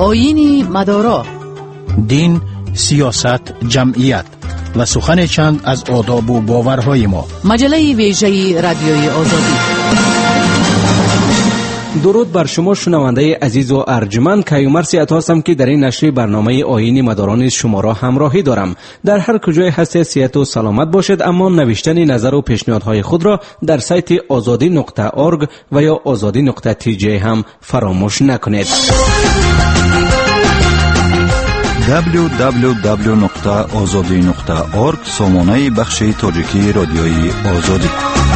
آیین مدارا، دین، سیاست، جمعیت و سخن چند از آداب و باورهای ما. مجله ویژه رادیوی آزادی. درود بر شما شنونده عزیز و ارجمند. کیومرثی عطا هستم که در این نشر برنامه آیین مداران شما را همراهی دارم. در هر کجای هستید صحت و سلامت باشید، اما نوشتن نظر و پیشنهادهای خود را در سایت azadi.org و یا azadi.tj هم فراموش نکنید. www.azadi.org سامانه بخش تاجیکی رادیوی آزادی.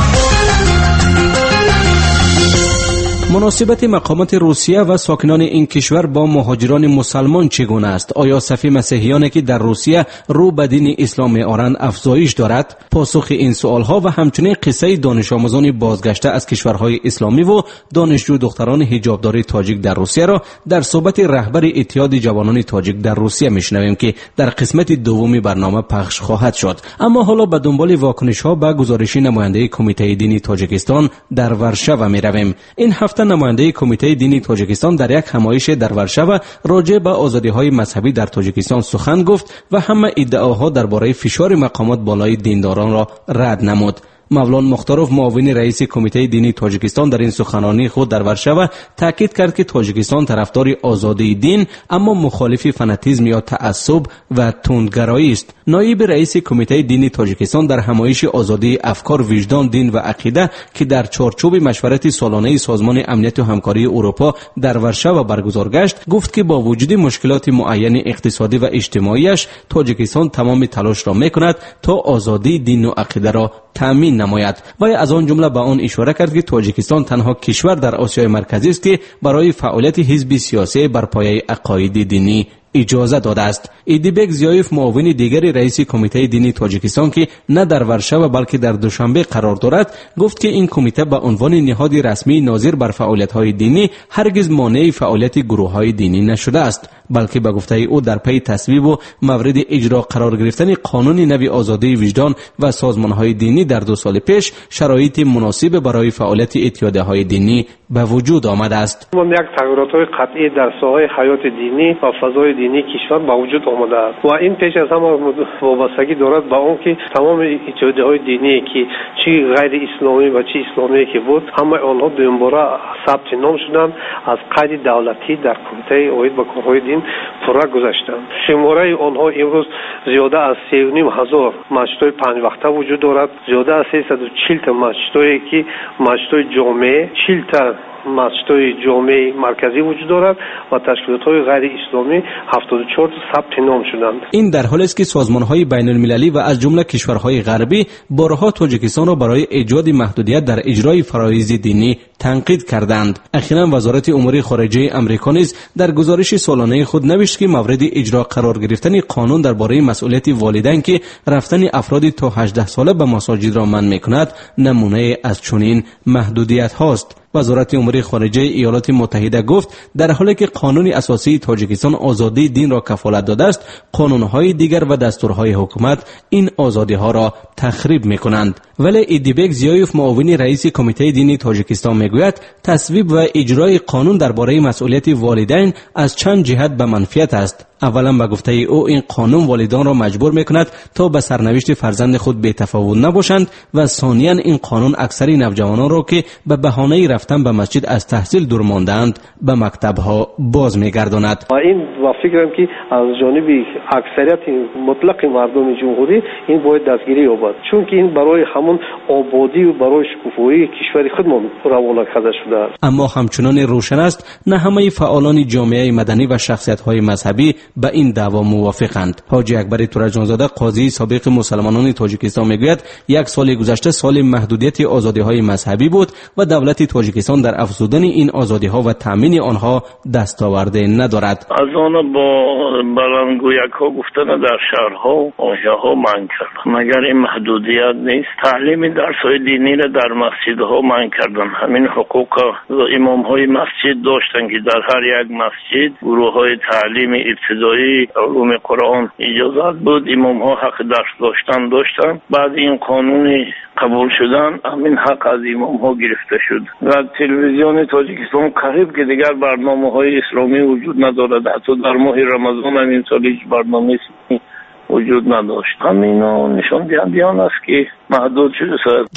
مناسبت مقامات روسیه و ساکنان این کشور با مهاجران مسلمان چگونه است؟ آیا صف مسیحیانی که در روسیه رو به دین اسلام می‌آورند افزایش دارد؟ پاسخ این سوالها و همچنین قصه دانش آموزان بازگشته از کشورهای اسلامی و دانشجو دختران حجابدار تاجیک در روسیه را در صحبت رهبر اتحاد جوانان تاجیک در روسیه میشنویم که در قسمت دوم برنامه پخش خواهد شد. اما حالا به دنبال واکنش‌ها به گزارش نماینده کمیته دینی تاجیکستان در ورشو می‌رویم. این هفته نماینده کمیته دینی تاجیکستان در یک همایش در ورشو راجع به آزادی‌های مذهبی در تاجیکستان سخن گفت و همه ادعاها درباره فشار مقامات بالای دینداران را رد نمود. مولانا مختاروف معاون رئیس کمیته دینی تاجیکستان در این سخنرانی خود در ورشو تاکید کرد که تاجیکستان طرفدار آزادی دین اما مخالف فناتیسم یا تعصب و تندگرایی است. نایب رئیس کمیته دینی تاجیکستان در همایش آزادی افکار، وجدان، دین و عقیده که در چارچوب مشورت سالانه سازمان امنیت و همکاری اروپا در ورشو برگزار گشت گفت که با وجود مشکلات معین اقتصادی و اجتماعیش تاجیکستان تمام تلاش را میکند تا آزادی دین و عقیده را تامین نماید. و از آن جمله به آن اشاره کرد که تاجیکستان تنها کشور در آسیای مرکزی است که برای فعالیت حزب سیاسی بر پایه عقاید دینی اجازه داده است. ایدیبک زیایف معاون دیگر رئیس کمیته دینی تاجیکستان که نه در ورشو بلکه در دوشنبه قرار دارد گفت که این کمیته به عنوان نهاد رسمی ناظر بر فعالیت‌های دینی هرگز مانع فعالیت گروه‌های دینی نشده است، بلکه به گفته او در پی تصویب و مورد اجرا قرار گرفتن قانون نوی آزادی وجدان و سازمان‌های دینی در 2 سال پیش شرایط مناسب برای فعالیت اتحادیه‌های دینی به وجود آمده است. ما یک تغییرات‌های قطعی در ساحه حیات دینی و فضای دینی کشور به وجود آمده است و این پیش از همه وابستگی دارد به آن که تمام اتحادیه‌های دینی که چی غیر اسلامی و چی اسلامی که بود همه آنها دوباره ثبت نام شدند، از قید دولتی در کمیته اوید به کارهای دین پورا گذاشتند. شماره آنها امروز زیاده از 3,500 مسجدهای 5 وقته وجود دارد، زیاده از 340 تا مسجدهایی که مسجدهای جامعه، 40 تا مسجدهای جامعه مرکزی وجود دارد و تشکیلات‌های غیر اسلامی 74 ثبت نام شدند. این در حالی است که سازمان‌های بین‌المللی و از جمله کشورهای غربی بارها تاجیکستان را برای ایجاد محدودیت در اجرای فرایض دینی تنقید کردند. اخیراً وزارت امور خارجه آمریکا نیز در گزارش سالانه خود نوشت که مورد اجرا قرار گرفتن قانون درباره مسئولیت والدین که رفتن افراد تا 18 ساله به مساجد را منع می‌کند نمونه از چنین محدودیت هاست. وزارت امور خارجه ایالات متحده گفت در حالی که قانون اساسی تاجیکستان آزادی دین را کفالت داده است، قانون‌های دیگر و دستورهای حکومت این آزادی‌ها را تخریب می‌کنند. ولی ایدیبک زیایف معاون رئیس کمیته دینی تاجیکستان میگوید تصویب و اجرای قانون درباره مسئولیت والدین از چند جهت به منفیت است. اولا به گفته او این قانون والدان را مجبور میکند تا به سرنوشت فرزند خود بی‌تفاوت نباشند و ثانیاً این قانون اکثر نوجوانان را که به بهانه رفتن به مسجد از تحصیل دور ماندند به مکتب‌ها باز میگرداند. این و فکرم که از جانب اکثریت مطلق مردم جمهوری این باید دستگیری یابد، چون که این برای همون آبادی و برای شکوفایی کشور خودمان روانه کرده شده است. اما همچنان روشن است نه همه فعالان جامعه مدنی و شخصیت‌های مذهبی به این دعوا موافقند. حاجی اکبر تورجانزاده قاضی سابق مسلمانان تاجیکستان میگوید یک سال گذشته سال محدودیت آزادی‌های مذهبی بود و دولت تاجیکستان در افزودن این آزادی‌ها و تامین آنها دستاورده ندارد. از آن با بلندگویک‌ها گفتن در شهرها و آیه‌ها منع کرد. مگر این محدودیت نیست؟ تعلیم درس‌های دینی را در مسجدها منع کردن. همین حقوق امام‌های مسجد داشتن که در هر یک مسجد گروه‌های تعلیم ابتدایی ابتدایی علوم قرآن اجازت بود، امام ها حق درس داشتن. بعد این قانون قبول شدن همین حق از امام ها گرفته شد و تلویزیون تاجیکستان قریب که دیگر برنامه های اسلامی وجود ندارد. حتی در ماه رمضان هم این سال هیچ برنامه اسلامی وجود نداشت. همینا نشان دهنده است که محدود شده.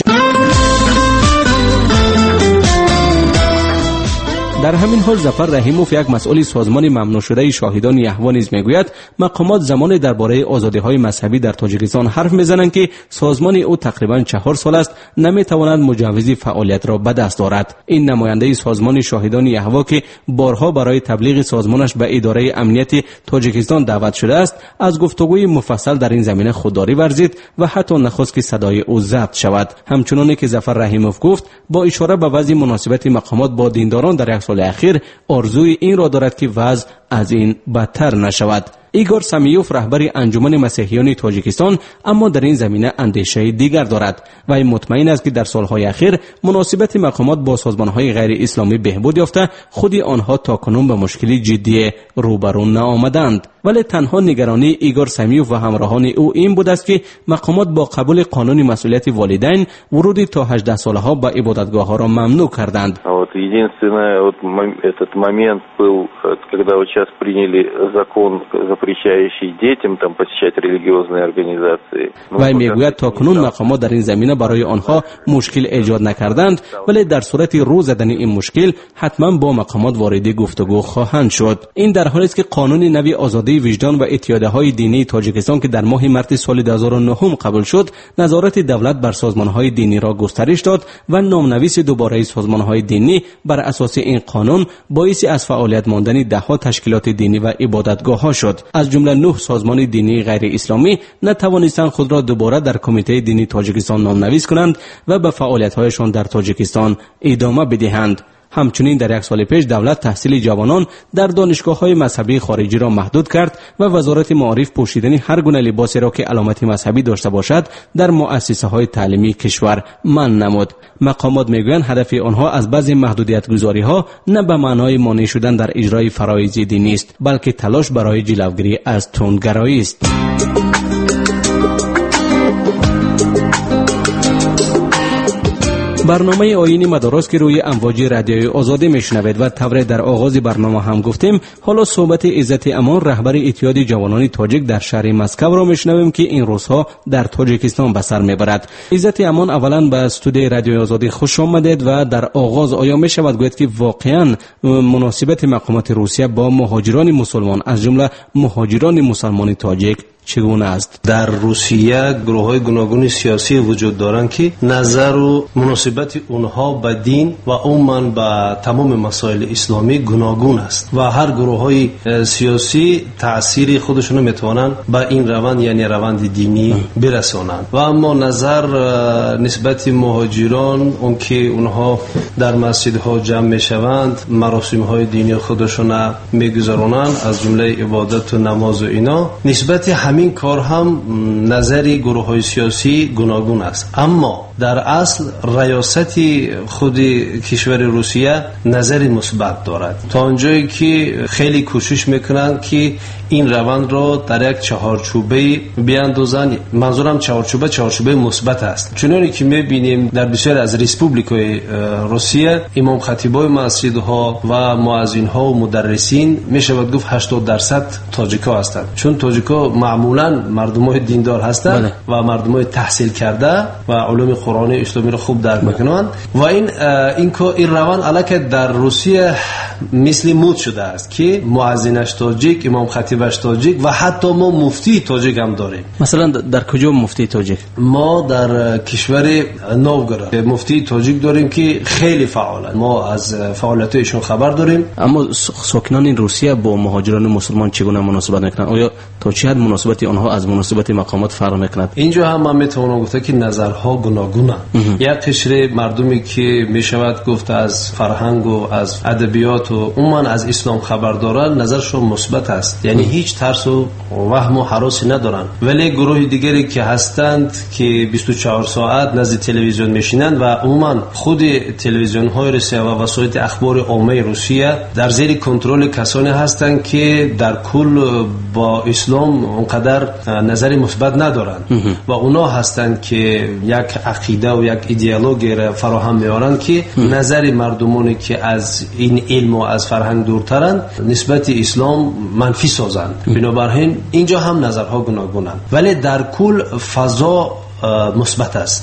در همین حال ظفر رحیموف، یک مسئول سازمان ممنوع شده شاهدان یهوه نیز میگوید مقامات زمان درباره آزادی‌های مذهبی در تاجیکستان حرف میزنند که سازمان او تقریبا 4 سال است نمیتواند مجوز فعالیت را به دست دارد. این نماینده سازمان شاهدان یهوه که بارها برای تبلیغ سازمانش به اداره امنیت تاجیکستان دعوت شده است، از گفتگوی مفصل در این زمینه خودداری ورزید و حتی نخواست که صدای او ضبط شود. همچنانه که ظفر رحیموف گفت، با اشاره به وضع مناسبت مقامات با دینداران در یک سال اخیر آرزوی این را دارد که وضع از این بدتر نشود. ایگور سامیوف رهبر انجمن مسیحیان تاجیکستان اما در این زمینه اندیشه دیگر دارد و این مطمئن است که در سالهای اخیر مناسبت مقامات با سازمانهای غیر اسلامی بهبود یافته، خود آنها تاکنون به مشکلی جدی روبرو نآمدند. ولی تنها نگرانی ایگور سامیوف و همراهان او این بود است که مقامات با قبول قانون مسئولیت والدین ورود تا 18 سالها به عبادتگاه‌ها را ممنوع کردند. Единственное, этот момент был, когда вот сейчас приняли закон, запрещающий детям там посещать религиозные организации. و میگوید تاکنون مقامات در این زمینه برای آنها مشکل ایجاد نکردند، ولی در صورت رو زدن این مشکل حتما با مقامات وارد گفتگو خواهند شد. این در حالی است که قانون نوی آزادی وجدان و اتحادیه‌های دینی تاجیکستان که در ماه مارس سال 2009 قبول شد، نظارت دولت بر سازمان‌های دینی را گسترش داد و نامنویس دوباره سازمان‌های دینی بر اساس این قانون باعث از فعالیت ماندن ده‌ها تشکیلات دینی و عبادتگاه‌ها شد. از جمله 9 سازمان دینی غیر اسلامی نتوانستند خود را دوباره در کمیته دینی تاجیکستان نامنویس کنند و به فعالیت‌هایشان در تاجیکستان ادامه بدهند. همچنین در یک سال پیش دولت تحصیل جوانان در دانشگاه‌های مذهبی خارجی را محدود کرد و وزارت معارف پوشیدن هر گونه لباسی را که علامت مذهبی داشته باشد در مؤسسه‌های تعلیمی کشور منع نمود. مقامات میگویند هدف آنها از بعضی محدودیت‌گذاری‌ها نه به معنای مانع شدن در اجرای فرایض دینی است، بلکه تلاش برای جلوگیری از تندگرایی است. برنامه آیین مدارس که روی امواج رادیوی آزادی میشنوید و طور در آغاز برنامه هم گفتیم، حالا صحبت عزت امان رهبر اتحاد جوانان تاجیک در شهر مسکو را میشنویم که این روزها در تاجیکستان به سر میبرد. عزت امان، اولا به استودیوی رادیوی آزادی خوش آمدید و در آغاز آیا میشود گوید که واقعا مناسبت مقامات روسیه با مهاجران مسلمان از جمله مهاجران مسلمان تاجیک چگونه است؟ در روسیه گروه‌های گوناگون سیاسی وجود دارند که نظر و مناسبت اونها به دین و عموما به تمام مسائل اسلامی گوناگون است و هر گروه‌های سیاسی تأثیر خودشون رو میتوانند به این روند، یعنی روند دینی برسانند. و اما نظر نسبت مهاجران، اون که اونها در مسجدها جمع میشوند، مراسم‌های دینی خودشون میگذرانند از جمله عبادت و نماز و اینا، نسبت همین کار هم نظری گروه‌های سیاسی گوناگون است. اما در اصل ریاست خود کشور روسیه نظری مثبت دارد، تا اونجایی که خیلی کوشش میکنند که این روند را در یک چهارچوبه بیاندازند. منظورم چهارچوبه مثبت است، چون که میبینیم در بسیار از ریسپوبلیک‌های روسیه امام خطیبای مسجدها و مؤذن‌ها و مدرسین میشود گفت 80% تاجیک‌ها هستند، چون تاجیک‌ها معمولاً مردمای دیندار هستند و مردمای تحصیل کرده و علوم قرآن اسلامی را خوب درک میکنند و این روند الکی در روسیه مثل مود شده است که مؤذنش تاجیک، امام خطیبش تاجیک و حتی ما مفتی تاجیک هم داریم. مثلا در کجا مفتی تاجیک؟ ما در کشور نوگراد مفتی تاجیک داریم که خیلی فعالن، ما از فعالیتشون خبر داریم. اما ساکنان روسیه با مهاجران مسلمان چگونه مناسبت میکنند؟ آیا تا چه حد مناسبت آنها از مناسبت مقامات فرق میکند؟ اینجا هم من میتونم گفت که نظرها گوناگونند. یک قشر مردمی که میشود گفت از فرهنگ و از ادبیات و عموما از اسلام خبر دارن، نظرشون مثبت است، یعنی هیچ ترس و وهم و هراسی ندارن. ولی گروه دیگری که هستند که 24 ساعت نزد تلویزیون میشینند و عموما خود تلویزیون های روسیه و وسایل اخبار عامه روسیه در زیر کنترل کسانی هستند که در کل با اسلام اونقدر نظری مثبت ندارند و اونا هستند که یک عقیده و یک ایدئولوژی را فراهم میارن که نظر مردمانی که از این علم و از فرهنگ دورترند نسبت اسلام منفی سازند. بنابراین اینجا هم نظرها گوناگونند ولی در کل فضا مثبت است.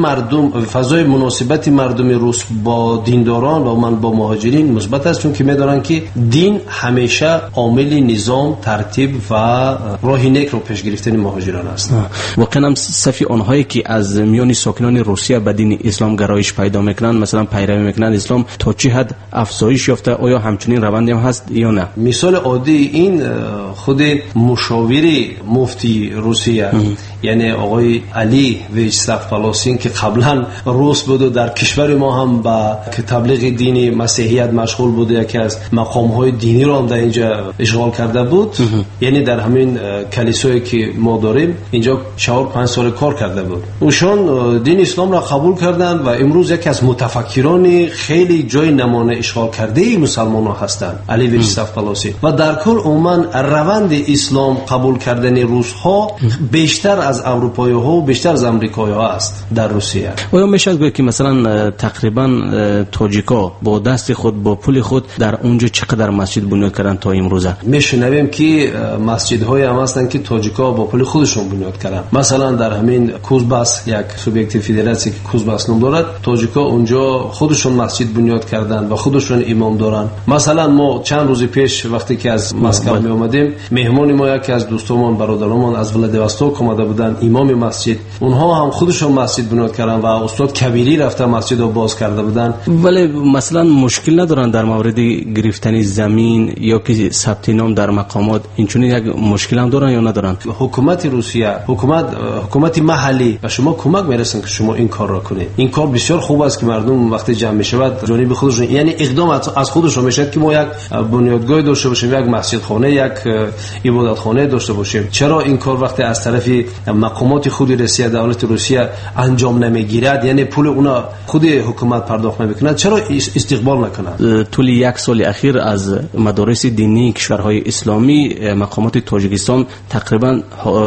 فضای مناسبت مردم روس با دینداران و من با مهاجرین مثبت است، چون که می‌دانند که دین همیشه عامل نظام، ترتیب و راه نیک رو پیش گرفتن مهاجران است. واقعا هم صفی آنهایی که از میان ساکنان روسیه به دین اسلام گرایش پیدا میکنند، مثلا پیروی میکنند اسلام، تا چه حد افزایش یافته؟ آیا همچنین روندی هم هست یا نه؟ مثال عادی این خود مشاوری مفتی روسیه یعنی آقای علی ویچسلاف پالاسین که قبلا روس بود و در کشور ما هم با تبلیغ دینی مسیحیت مشغول بود، یکی از مقام‌های دینی رو هم در اینجا اشغال کرده بود. یعنی در همین کلیسایی که ما داریم اینجا 4-5 سال کار کرده بود. اوشان دین اسلام را قبول کردند و امروز یکی از متفکران خیلی جای نمونه اشغال کرده مسلمان‌ها هستند، علی ویچسلاف پالاسین. و در کل عموما روند اسلام قبول کردن روس‌ها بیشتر از اروپایی‌ها و بیشتر از امریکایی‌ها است در روسیه. آیا میشه گفت که مثلا تقریبا تاجیکا با دست خود با پول خود در اونجا چقدر مسجد بنیاد کردن تا امروزه؟ میشنویم که مسجدهای هم هستن که تاجیکا با پول خودشون بنیاد کردن. مثلا در همین کوزباس، یک سوبیکت فدراسی که کوزباس نام دارد، تاجیکا اونجا خودشون مسجد بنیاد کردن و خودشون امام دارن. مثلا ما چند روز پیش وقتی که از مسکو می اومدیم، مهمون ما یکی از دوستان برادران از ولادیواستوک اومده بودن، امام مسجد. اونها هم خودشون مسجد بنیاد کردن و استاد کبیری رفته مسجد رو باز کرده بودن. ولی مثلا مشکل ندارن در مورد گرفتن زمین یا که ثبت نام در مقامات؟ اینچنین یک مشکل هم دارن یا ندارن؟ حکومت روسیه، حکومت محلی و شما کمک میرسن که شما این کار را کنید. این کار بسیار خوب است که مردم وقتی جمع میشود جانب خودشون، یعنی اقدام از خودشون میشه که ما یک بنیادگاه داشته باشیم، یک مسجد خانه، یک عبادت خانه داشته باشیم. چرا این کار وقتی از طرف مقامات خود روسیه، دولت روسیه انجام نمیگیرد، یعنی پول اونا خود حکومت پرداخت نمیکنند، چرا استقبال نکنند؟ طول یک سال اخیر از مدارس دینی کشورهای اسلامی مقامات تاجیکستان تقریبا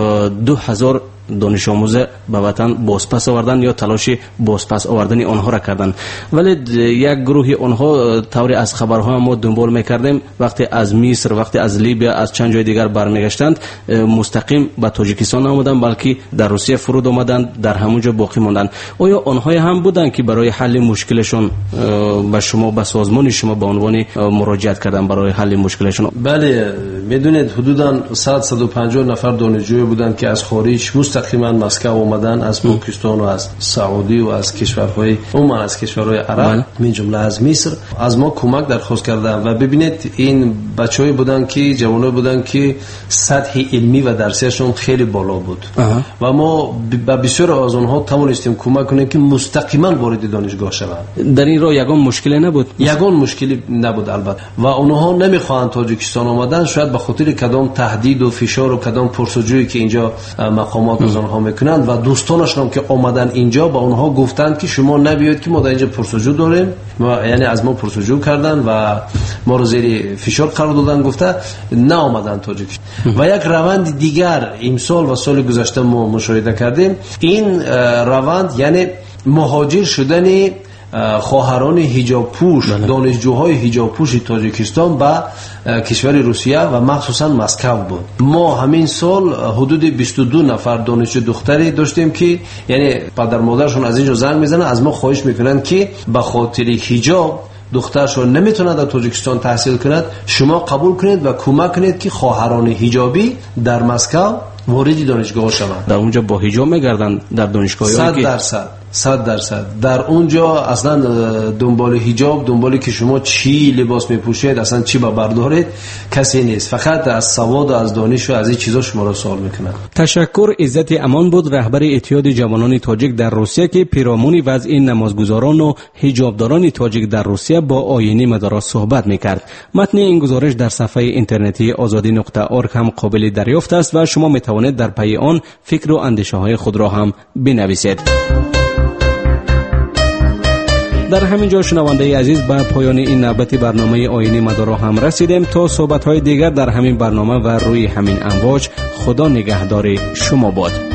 2000 دانش آموز به وطن بازپس آوردن یا تلاش بازپس آوردن آنها را کردند. ولی یک گروه آنها طوری از خبرها ما دنبال میکردیم وقتی از مصر، وقتی از لیبیا، از چند جای دیگر برمیگشتند مستقیم به تاجیکستان آمدند، بلکه در روسیه فرود آمدند، در همونجا باقی ماندند. آیا آنها هم بودند که برای حل مشکلشون به شما، به سازمان شما به عنوان مراجعت کردن برای حل مشکلشون؟ بله، میدونید حدوداً 150 نفر دانشجوی بودند که از خارج مستقیما مسکو اومدن، از پاکستان و از سعودی و از کشورهای عموما از کشورهای عرب، من جمله از مصر، از ما کمک درخواست کردن. و ببینید این بچه‌ای بودن که جوانای بودن که سطح علمی و درسیشون خیلی بالا بود و ما به بسیار از اونها توانستیم کمک کنیم که مستقیما وارد دانشگاه شوند. در این راه یگان مشکلی نبود؟ یگان مشکلی نبود البته، و اونها نمیخوان تاجیکستان آمدن، شاید به خاطر کدام تهدید و فشار و کدام پرسجویی که اینجا مقامات از آنها میکنند و دوستانشون هم که آمدن اینجا با اونها گفتند که شما نبیاید که ما در اینجا پرسجو داریم، یعنی از ما پرسجو کردن و ما رو زیر فشار قرار دادن، گفته نه آمدن تاجیکستان. و یک روند دیگر امسال و سال گذشته ما مشاهده کردیم، این روند یعنی مهاجر شدن خواهران حجاب پوش، دانشجوهای حجاب پوش تاجیکستان به کشور روسیه و مخصوصا مسکو بود. ما همین سال حدود 22 نفر دانشجو دختری داشتیم که یعنی پدر مادرشون از اینجا زنگ میزنن، از ما خواهش میکنن که به خاطر حجاب دخترشون نمیتونه در تاجیکستان تحصیل کند، شما قبول کنید و کمک کنید که خواهران حجابی در مسکو وارد دانشگاه شوند. در اونجا با حجاب میگردن در دانشگاهی 100%. 100% در اونجا اصلا دنبال حجاب، دنبال که شما چی لباس میپوشید، اصلا چی با بردارید کسی نیست. فقط از سواد و از دانش و از این چیزا شما را سوال میکنن. تشکر. عزت امان بود، رهبر اتحاد جوانان تاجیک در روسیه که پیرامون وضع نمازگزاران و حجابداران تاجیک در روسیه با آینه مدارا صحبت میکرد. متن این گزارش در صفحه اینترنتی azadi.org هم قابل دریافت است و شما میتوانید در پی آن فکر و اندیشه های خود را هم بنویسید. در همین جا شنونده عزیز به پایان این نوبت برنامه آینه مدارا هم رسیدیم. تا صحبت های دیگر در همین برنامه و روی همین امواج، خدا نگهدار شما باد.